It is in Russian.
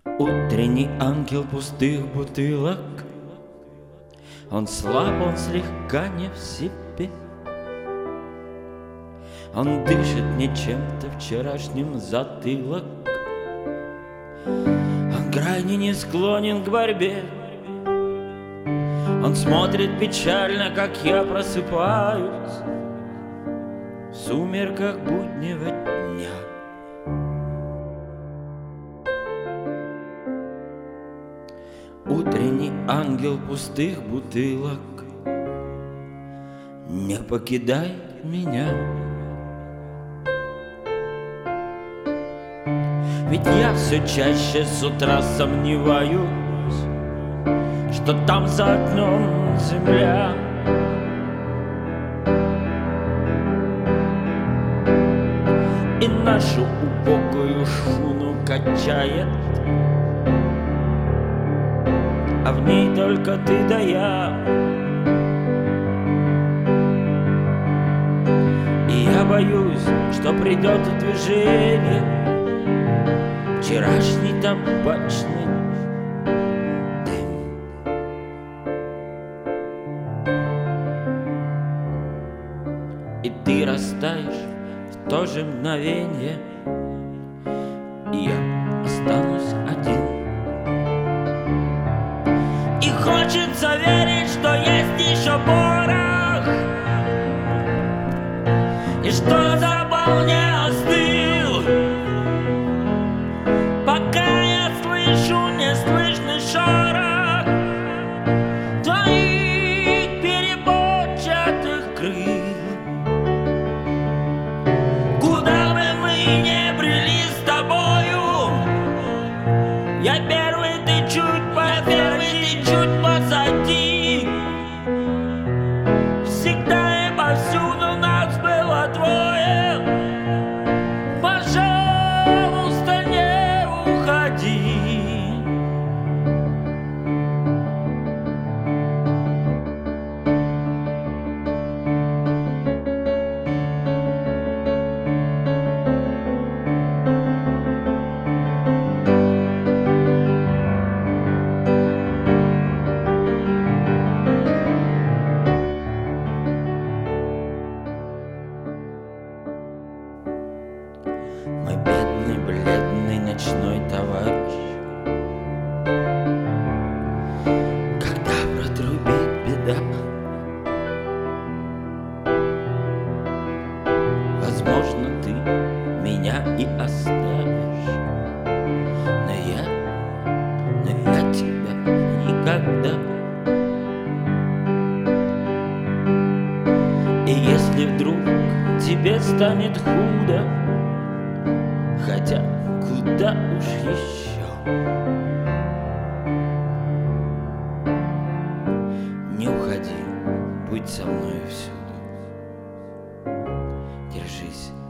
Утренний ангел пустых бутылок, он слаб, он слегка не в себе. Он дышит не чем-то вчерашним затылок, он крайне не склонен к борьбе. Он смотрит печально, как я просыпаюсь в сумерках буднего дня. Утренний ангел пустых бутылок, не покидай меня. Ведь я все чаще с утра сомневаюсь, что там за окном земля. И нашу убогую шхуну качает, а в ней только ты да я. И я боюсь, что придет движение, вчерашний табачный дым. И ты растаешь в то же мгновенье, и я останусь один. И хочется верить, что есть еще порох, и что запал не остыл, пока я слышу неслышный шорох твоих перепончатых крыл. Куда бы мы ни брели с тобою, я первый, ты чуть позади. Всегда и повсюду нас было двое. Пожалуйста, не уходи. Мой бедный, бледный ночной товарищ, когда протрубит беда, возможно, ты меня и оставишь, но я тебя никогда. И если вдруг тебе станет худо, хотя куда уж еще, не уходи, будь со мной всюду, держись